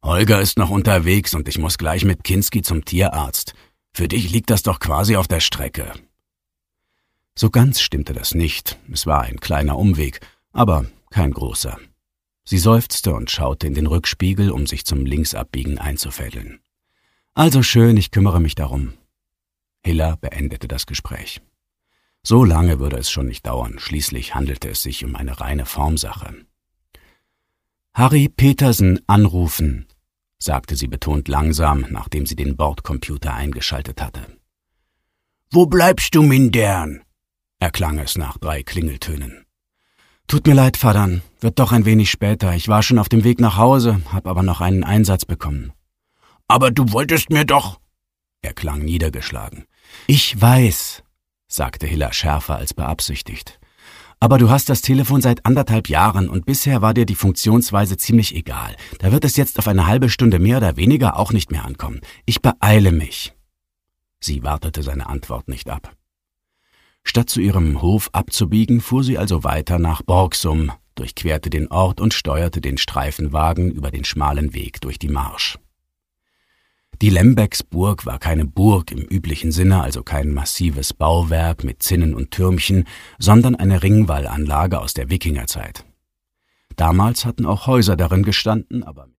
Holger ist noch unterwegs und ich muss gleich mit Kinski zum Tierarzt. Für dich liegt das doch quasi auf der Strecke.« So ganz stimmte das nicht. Es war ein kleiner Umweg, aber kein großer. Sie seufzte und schaute in den Rückspiegel, um sich zum Linksabbiegen einzufädeln. »Also schön, ich kümmere mich darum.« Hilla beendete das Gespräch. So lange würde es schon nicht dauern, schließlich handelte es sich um eine reine Formsache. »Harry Petersen anrufen«, sagte sie betont langsam, nachdem sie den Bordcomputer eingeschaltet hatte. »Wo bleibst du, Mindern?« erklang es nach 3 Klingeltönen. »Tut mir leid, Vadern, wird doch ein wenig später. Ich war schon auf dem Weg nach Hause, hab aber noch einen Einsatz bekommen.« »Aber du wolltest mir doch...« Er klang niedergeschlagen. »Ich weiß«, sagte Hilla schärfer als beabsichtigt. »Aber du hast das Telefon seit 1,5 Jahren und bisher war dir die Funktionsweise ziemlich egal. Da wird es jetzt auf eine halbe Stunde mehr oder weniger auch nicht mehr ankommen. Ich beeile mich.« Sie wartete seine Antwort nicht ab. Statt zu ihrem Hof abzubiegen, fuhr sie also weiter nach Borgsum, durchquerte den Ort und steuerte den Streifenwagen über den schmalen Weg durch die Marsch. Die Lembecksburg war keine Burg im üblichen Sinne, also kein massives Bauwerk mit Zinnen und Türmchen, sondern eine Ringwallanlage aus der Wikingerzeit. Damals hatten auch Häuser darin gestanden, aber